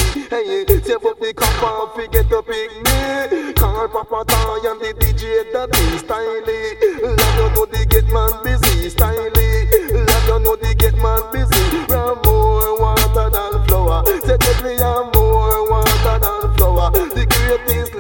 Hey, save up the copper, forget to pick me. Call Papa Toy and the DJ that is styly. Let you know the get man busy, styly. Let you know the get man busy. Ram more water than flour. Say me I'm more water than flour. The greatest